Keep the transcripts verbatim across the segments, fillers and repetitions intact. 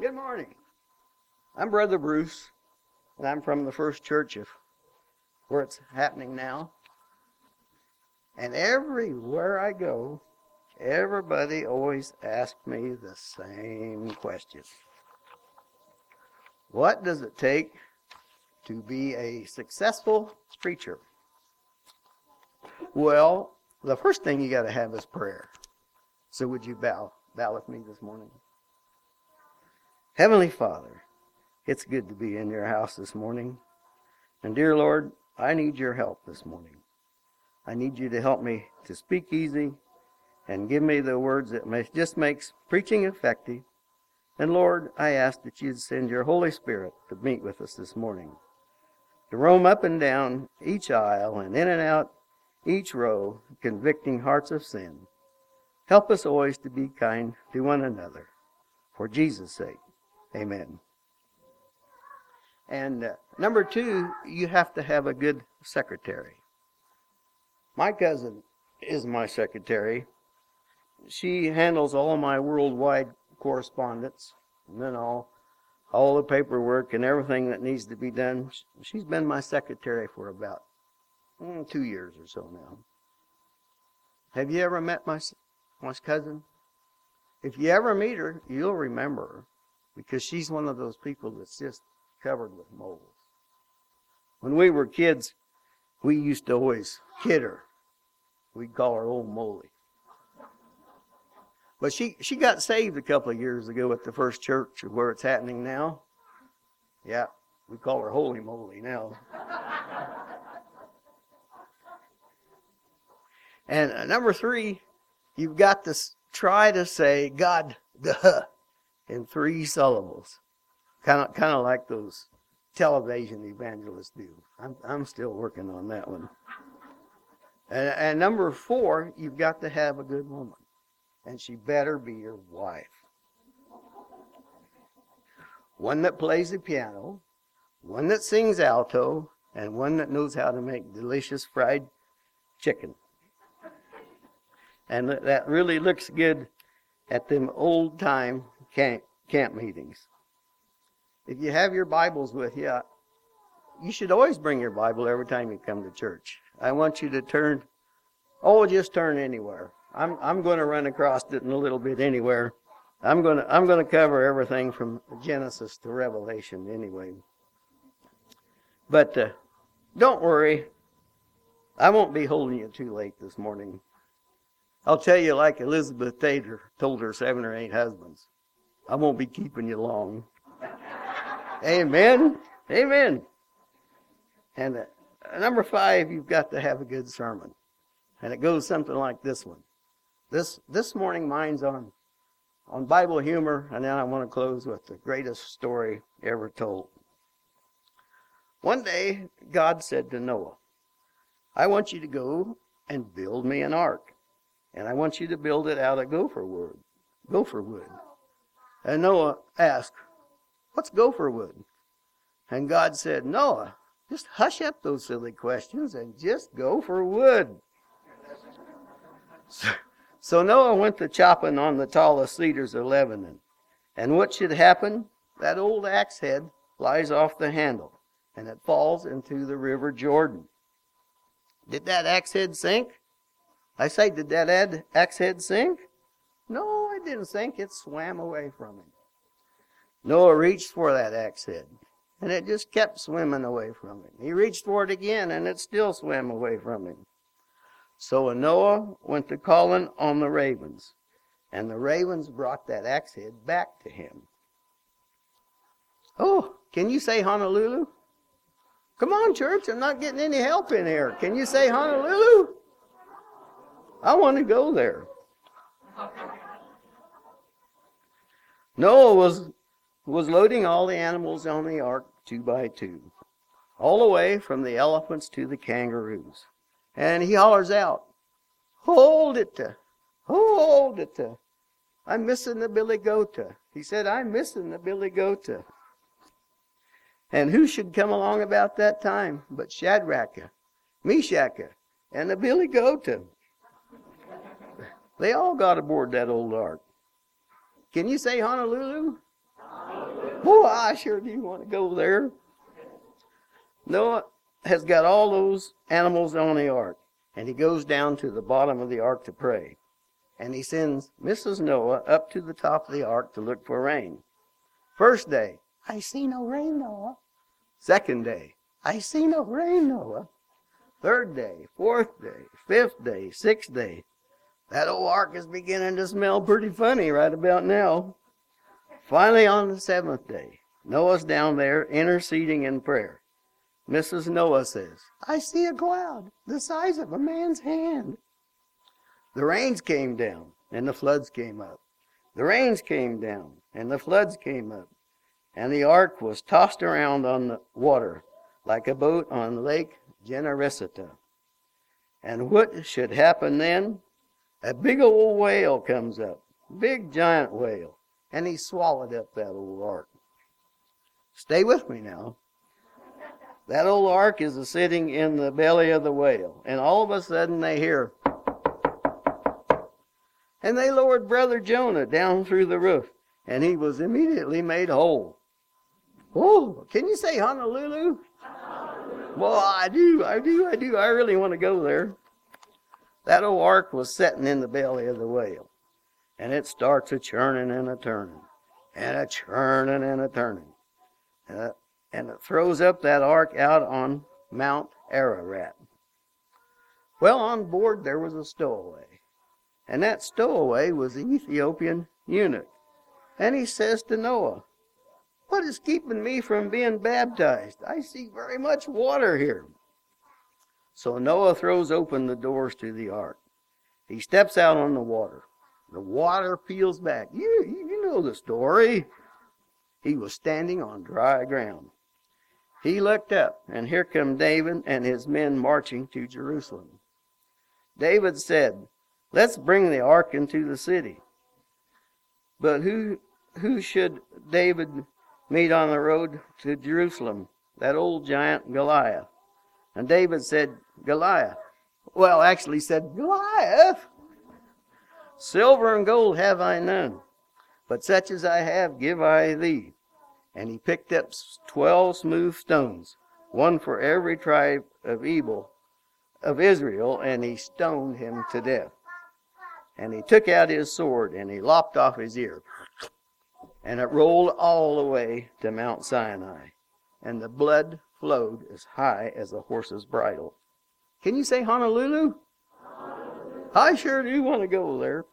Good morning. I'm Brother Bruce, and I'm from the First Church of where it's happening now. And everywhere I go, everybody always asks me the same question. What does it take to be a successful preacher? Well, the first thing you got to have is prayer. So would you bow, bow with me this morning? Heavenly Father, it's good to be in your house this morning. And dear Lord, I need your help this morning. I need you to help me to speak easy and give me the words that may, just makes preaching effective. And Lord, I ask that you'd send your Holy Spirit to meet with us this morning, to roam up and down each aisle and in and out each row, convicting hearts of sin. Help us always to be kind to one another. For Jesus' sake, amen. And uh, number two, you have to have a good secretary. My cousin is my secretary. She handles all my worldwide correspondence, and then all, all the paperwork and everything that needs to be done. She's been my secretary for about mm, two years or so now. Have you ever met my, my cousin? If you ever meet her, you'll remember her, because she's one of those people that's just covered with moles. When we were kids, we used to always kid her. We'd call her Old Moly. But she, she got saved a couple of years ago at the First Church where it's happening now. Yeah, we call her Holy Moly now. And uh, number three, you've got to try to say God, duh, in three syllables. Kind of, kind of like those television evangelists do. I'm, I'm still working on that one. And, and number four, you've got to have a good woman, and she better be your wife. One that plays the piano, one that sings alto, and one that knows how to make delicious fried chicken. And that really looks good at them old-time camp, camp meetings. If you have your Bibles with you, you should always bring your Bible every time you come to church. I want you to turn, oh, just turn anywhere. I'm I'm going to run across it in a little bit anywhere. I'm going to I'm going to cover everything from Genesis to Revelation anyway. But uh, don't worry, I won't be holding you too late this morning. I'll tell you like Elizabeth Taylor told her seven or eight husbands. I won't be keeping you long. Amen. Amen. And uh, number five, you've got to have a good sermon. And it goes something like this one. This this morning mine's on, on Bible humor, and then I want to close with the greatest story ever told. One day, God said to Noah, I want you to go and build me an ark. And I want you to build it out of gopher wood. Gopher wood. And Noah asked, what's gopher wood? And God said, Noah, just hush up those silly questions and just go for wood. So, so Noah went to chopping on the tallest cedars of Lebanon. And what should happen? That old axe head flies off the handle, and it falls into the river Jordan. Did that axe head sink? I say, did that axe head sink? No, it didn't sink. It swam away from him. Noah reached for that axe head, and it just kept swimming away from him. He reached for it again, and it still swam away from him. So Noah went to calling on the ravens, and the ravens brought that axe head back to him. Oh, can you say Honolulu? Come on, church, I'm not getting any help in here. Can you say Honolulu? I want to go there. Noah was, was loading all the animals on the ark two by two, all the way from the elephants to the kangaroos. And he hollers out, hold it, to, hold it. To. I'm missing the billy goat. He said, I'm missing the billy goat. And who should come along about that time but Shadrach, Meshach, and the billy goat? They all got aboard that old ark. Can you say Honolulu? Honolulu. Boy, I sure do want to go there. Noah has got all those animals on the ark, and he goes down to the bottom of the ark to pray. And he sends Missus Noah up to the top of the ark to look for rain. First day, I see no rain, Noah. Second day, I see no rain, Noah. Third day, fourth day, fifth day, sixth day. That old ark is beginning to smell pretty funny right about now. Finally, on the seventh day, Noah's down there interceding in prayer. Missus Noah says, I see a cloud the size of a man's hand. The rains came down and the floods came up. The rains came down and the floods came up. And the ark was tossed around on the water like a boat on Lake Gennesaret. And what should happen then? A big old whale comes up, big giant whale, and he swallowed up that old ark. Stay with me now. That old ark is a sitting in the belly of the whale, and all of a sudden they hear, and they lowered Brother Jonah down through the roof, and he was immediately made whole. Oh, can you say Honolulu? Honolulu. Well, I do, I do, I do. I really want to go there. That old ark was sitting in the belly of the whale, and it starts a churning and a turning, and a churning and a turning, and, a, and it throws up that ark out on Mount Ararat. Well, on board there was a stowaway, and that stowaway was the Ethiopian eunuch, and he says to Noah, what is keeping me from being baptized? I see very much water here. So Noah throws open the doors to the ark. He steps out on the water. The water peels back. You, you know the story. He was standing on dry ground. He looked up, and here come David and his men marching to Jerusalem. David said, let's bring the ark into the city. But who, who should David meet on the road to Jerusalem? That old giant Goliath. And David said, Goliath. Well, actually said, Goliath. Silver and gold have I none, but such as I have give I thee. And he picked up twelve smooth stones, one for every tribe of evil of Israel, and he stoned him to death. And he took out his sword, and he lopped off his ear. And it rolled all the way to Mount Sinai, and the blood flowed as high as a horse's bridle. Can you say Honolulu? Honolulu. I sure do want to go there.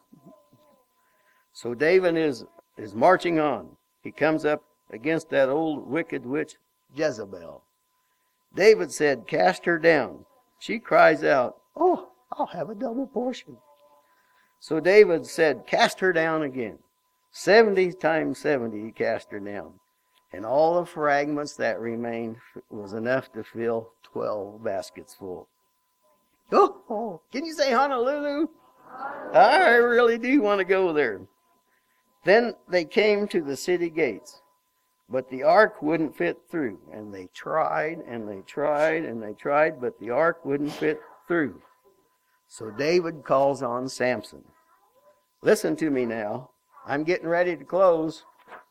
So David is, is marching on. He comes up against that old wicked witch Jezebel. David said, cast her down. She cries out, oh, I'll have a double portion. So David said, cast her down again. Seventy times seventy he cast her down. And all the fragments that remained was enough to fill twelve baskets full. Oh, oh, can you say Honolulu? Honolulu? I really do want to go there. Then they came to the city gates, but the ark wouldn't fit through. And they tried and they tried and they tried, but the ark wouldn't fit through. So David calls on Samson. Listen to me now. I'm getting ready to close.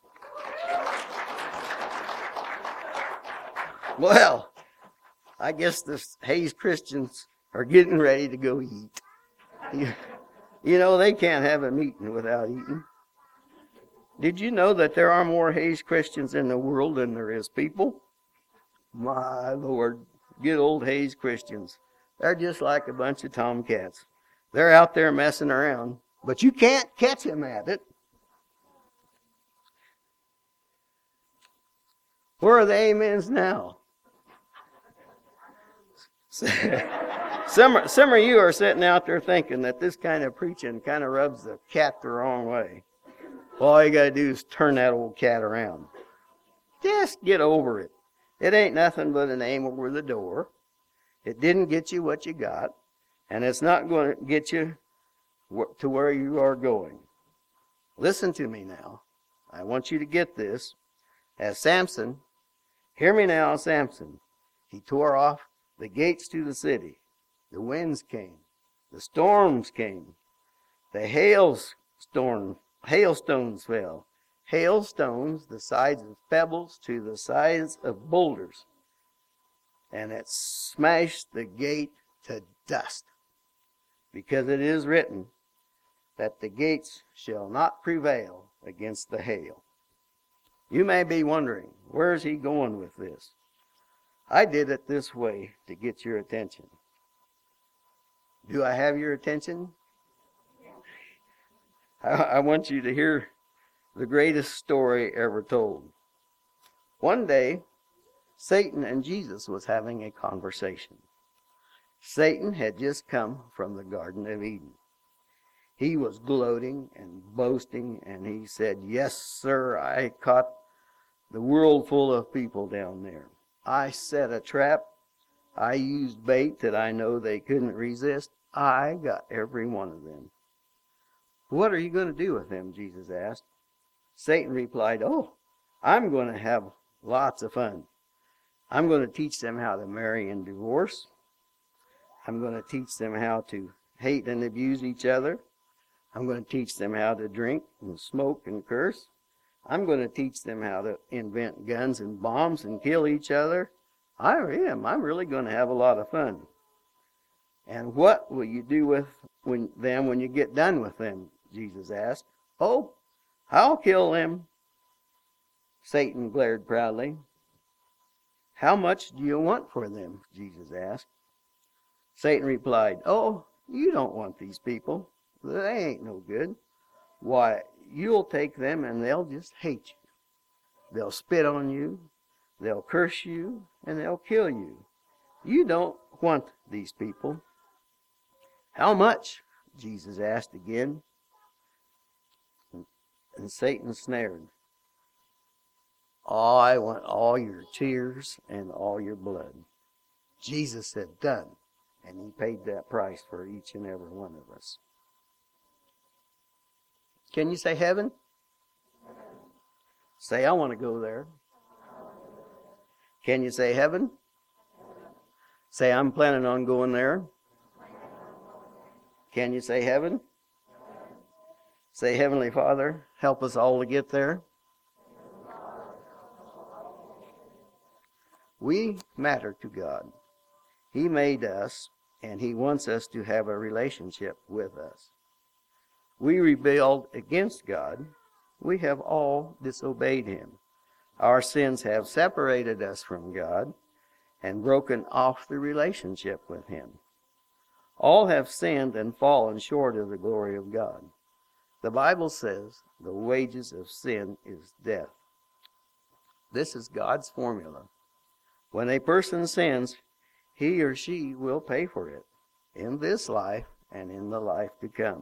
Well, I guess the Hayes Christians are getting ready to go eat. You, you know, they can't have a meeting without eating. Did you know that there are more Hayes Christians in the world than there is people? My Lord, good old Hayes Christians. They're just like a bunch of tomcats. They're out there messing around, but you can't catch them at it. Where are the amens now? Some, some of you are sitting out there thinking that this kind of preaching kind of rubs the cat the wrong way. Well, all you got to do is turn that old cat around. Just get over it. It ain't nothing but a name over the door. It didn't get you what you got, and it's not going to get you to where you are going. Listen to me now. I want you to get this. As Samson, hear me now, Samson. He tore off the gates to the city. The winds came. The storms came. The hailstorm, hailstones fell. hailstones the size of pebbles to the size of boulders, and it smashed the gate to dust, because it is written that the gates shall not prevail against the hail. You may be wondering, where is he going with this? I did it this way to get your attention. Do I have your attention? I, I want you to hear the greatest story ever told. One day, Satan and Jesus was having a conversation. Satan had just come from the Garden of Eden. He was gloating and boasting, and he said, "Yes, sir, I caught the world full of people down there. I set a trap. I used bait that I know they couldn't resist. I got every one of them." "What are you going to do with them?" Jesus asked. Satan replied, "Oh, I'm going to have lots of fun. I'm going to teach them how to marry and divorce. I'm going to teach them how to hate and abuse each other. I'm going to teach them how to drink and smoke and curse. I'm going to teach them how to invent guns and bombs and kill each other. I am. I'm really going to have a lot of fun." "And what will you do with when, them when you get done with them?" Jesus asked. "Oh, I'll kill them." Satan glared proudly. "How much do you want for them?" Jesus asked. Satan replied, "Oh, you don't want these people. They ain't no good. Why, you'll take them and they'll just hate you. They'll spit on you, they'll curse you, and they'll kill you. You don't want these people." "How much?" Jesus asked again. And Satan snared. "Oh, I want all your tears and all your blood." Jesus said, "Done." And he paid that price for each and every one of us. Can you say heaven? Say, "I want to go there." Can you say heaven? Say, "I'm planning on going there." Can you say heaven? Say, "Heavenly Father, help us all to get there." We matter to God. He made us, and he wants us to have a relationship with us. We rebelled against God. We have all disobeyed him. Our sins have separated us from God and broken off the relationship with him. All have sinned and fallen short of the glory of God. The Bible says the wages of sin is death. This is God's formula. When a person sins, he or she will pay for it in this life and in the life to come.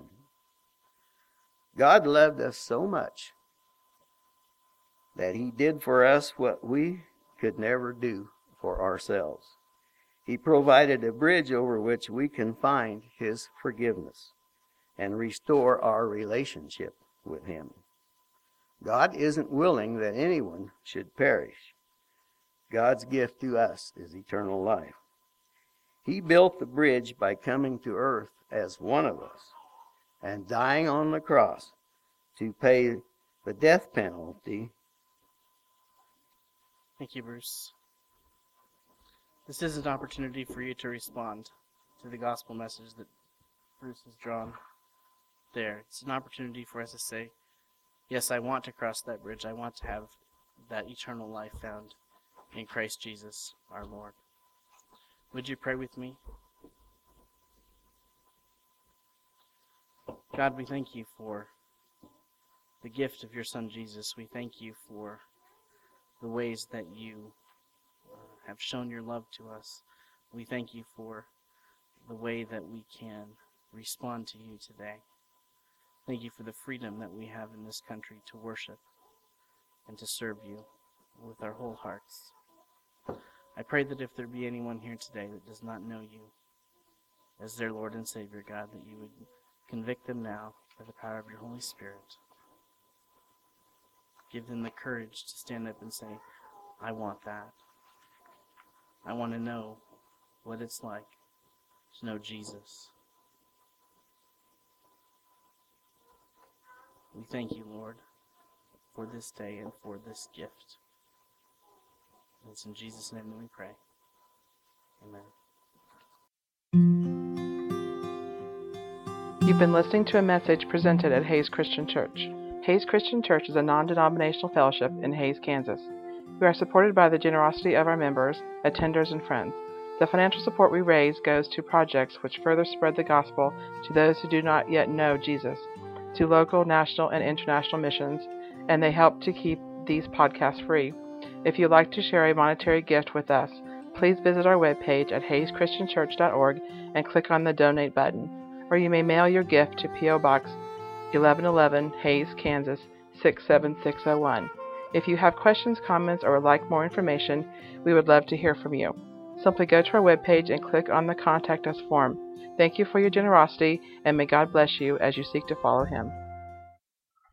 God loved us so much that he did for us what we could never do for ourselves. He provided a bridge over which we can find his forgiveness and restore our relationship with him. God isn't willing that anyone should perish. God's gift to us is eternal life. He built the bridge by coming to earth as one of us and dying on the cross to pay the death penalty. Thank you, Bruce. This is an opportunity for you to respond to the gospel message that Bruce has drawn there. It's an opportunity for us to say, yes, I want to cross that bridge. I want to have that eternal life found in Christ Jesus, our Lord. Would you pray with me? God, we thank you for the gift of your Son, Jesus. We thank you for the ways that you uh, have shown your love to us. We thank you for the way that we can respond to you today. Thank you for the freedom that we have in this country to worship and to serve you with our whole hearts. I pray that if there be anyone here today that does not know you as their Lord and Savior, God, that you would convict them now by the power of your Holy Spirit. Give them the courage to stand up and say, I want that. I want to know what it's like to know Jesus. We thank you, Lord, for this day and for this gift. It's in Jesus' name that we pray. Amen. You've been listening to a message presented at Hayes Christian Church. Hayes Christian Church is a non-denominational fellowship in Hayes, Kansas. We are supported by the generosity of our members, attenders, and friends. The financial support we raise goes to projects which further spread the gospel to those who do not yet know Jesus, to local, national, and international missions, and they help to keep these podcasts free. If you'd like to share a monetary gift with us, please visit our webpage at hayes christian church dot org and click on the Donate button, or you may mail your gift to P O Box eleven eleven, Hayes, Kansas six seven six zero one. If you have questions, comments, or would like more information, we would love to hear from you. Simply go to our webpage and click on the Contact Us form. Thank you for your generosity, and may God bless you as you seek to follow Him.